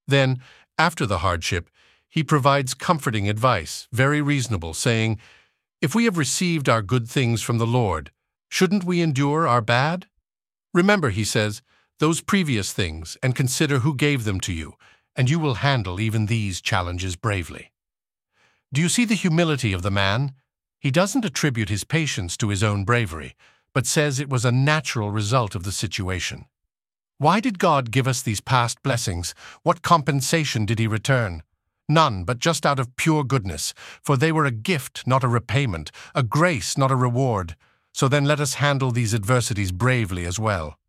Then, after the hardship, he provides comforting advice, very reasonable, saying, "If we have received our good things from the Lord, shouldn't we endure our bad? Remember," he says, "those previous things and consider who gave them to you, and you will handle even these challenges bravely." Do you see the humility of the man? He doesn't attribute his patience to his own bravery, but says it was a natural result of the situation. Why did God give us these past blessings? What compensation did he return? None, but just out of pure goodness, for they were a gift, not a repayment, a grace, not a reward. So then let us handle these adversities bravely as well.